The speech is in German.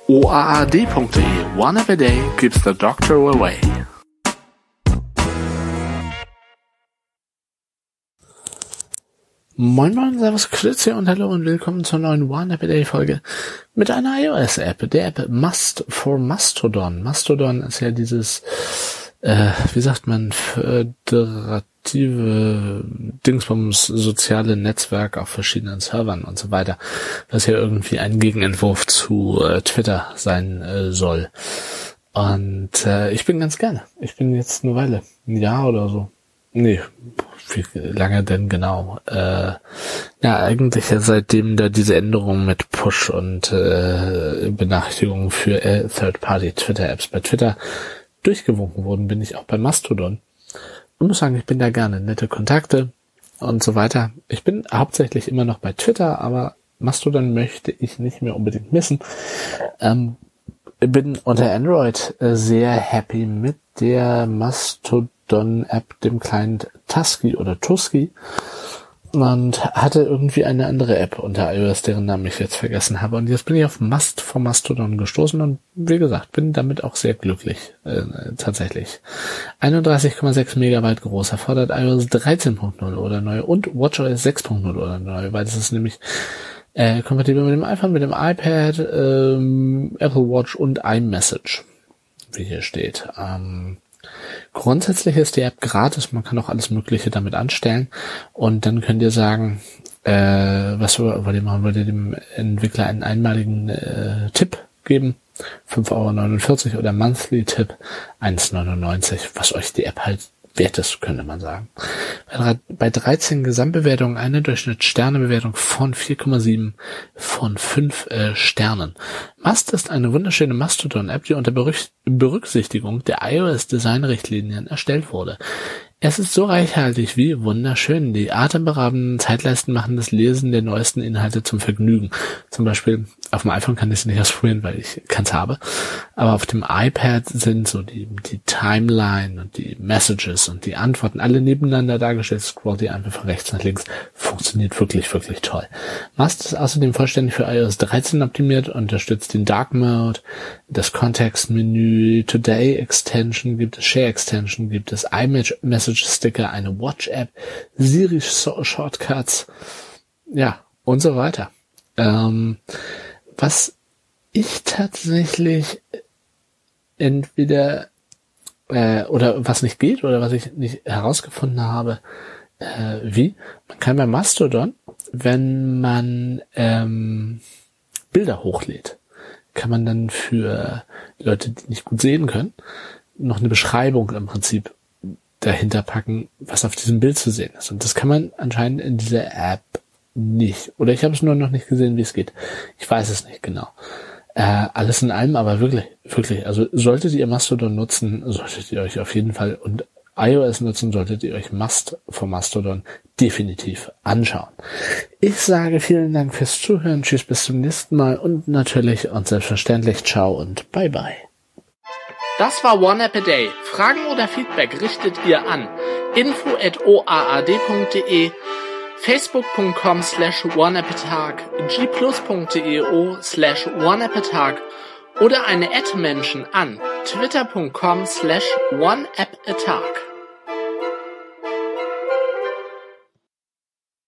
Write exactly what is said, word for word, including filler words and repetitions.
o a a d punkt d e. One app a day keeps the doctor away. Moin Moin, Servus, Grüezi und Hallo und willkommen zur neuen One App a Day Folge mit einer iOS-App, der App Must for Mastodon. Mastodon ist ja dieses, äh, wie sagt man, föderative Dingsbums soziale Netzwerk auf verschiedenen Servern und so weiter, was ja irgendwie ein Gegenentwurf zu äh, Twitter sein äh, soll. Und äh, ich bin ganz gerne. Ich bin jetzt eine Weile, ein Jahr oder so. Nee, wie lange denn genau? Äh, ja, eigentlich ja seitdem da diese Änderungen mit Push und äh, Benachrichtigungen für äh, Third-Party-Twitter-Apps bei Twitter durchgewunken wurden, bin ich auch bei Mastodon. Und muss sagen, ich bin da gerne, nette Kontakte und so weiter. Ich bin hauptsächlich immer noch bei Twitter, aber Mastodon möchte ich nicht mehr unbedingt missen. Ähm, bin unter Android äh, sehr happy mit der Mastodon-App, dem Client Tusky oder Tusky, und hatte irgendwie eine andere App unter iOS, deren Namen ich jetzt vergessen habe. Und jetzt bin ich auf Must for Mastodon gestoßen und wie gesagt, bin damit auch sehr glücklich, äh, tatsächlich. einunddreißig Komma sechs Megabyte groß, erfordert iOS dreizehn Punkt null oder neu und WatchOS sechs Punkt null oder neu, weil das ist nämlich äh, kompatibel mit dem iPhone, mit dem iPad, ähm, Apple Watch und iMessage, wie hier steht. Ähm, grundsätzlich ist die App gratis, man kann auch alles Mögliche damit anstellen und dann könnt ihr sagen, äh, was wollt ihr machen, wollt ihr dem Entwickler einen einmaligen äh, Tipp geben, fünf Euro neunundvierzig oder Monthly-Tipp eins neunundneunzig, was euch die App halt wert ist, könnte man sagen. Bei dreizehn Gesamtbewertungen eine Durchschnittssternebewertung von vier Komma sieben von fünf äh, Sternen. Must ist eine wunderschöne Mastodon-App, die unter Berüch- Berücksichtigung der iOS-Design-Richtlinien erstellt wurde. Es ist so reichhaltig wie wunderschön. Die atemberaubenden Zeitleisten machen das Lesen der neuesten Inhalte zum Vergnügen. Zum Beispiel auf dem iPhone kann ich es nicht ausprobieren, weil ich keins habe. Aber auf dem iPad sind so die, die Timeline und die Messages und die Antworten alle nebeneinander dargestellt. Scrollt ihr einfach von rechts nach links. Funktioniert wirklich, wirklich toll. Must ist außerdem vollständig für iOS dreizehn optimiert, unterstützt den Dark Mode, das Kontextmenü, Today Extension gibt es, Share Extension gibt es, iMessage Sticker, eine Watch-App, Siri-Shortcuts, ja, und so weiter. Ähm, was ich tatsächlich entweder, äh, oder was nicht geht, oder was ich nicht herausgefunden habe, äh, wie, man kann bei Mastodon, wenn man ähm, Bilder hochlädt, kann man dann für Leute, die nicht gut sehen können, noch eine Beschreibung im Prinzip dahinter packen, was auf diesem Bild zu sehen ist. Und das kann man anscheinend in dieser App nicht. Oder ich habe es nur noch nicht gesehen, wie es geht. Ich weiß es nicht genau. Äh, alles in allem, aber wirklich, wirklich. Also solltet ihr Mastodon nutzen, solltet ihr euch auf jeden Fall, und iOS nutzen, solltet ihr euch Must for Mastodon definitiv anschauen. Ich sage vielen Dank fürs Zuhören. Tschüss, bis zum nächsten Mal und natürlich und selbstverständlich ciao und bye bye. Das war One App a Day. Fragen oder Feedback richtet ihr an info at o a a d punkt d e, facebook punkt com slash oneappatag, g plus punkt d e o slash oneappatag oder eine Ad-Menschen an twitter punkt com slash oneappatag.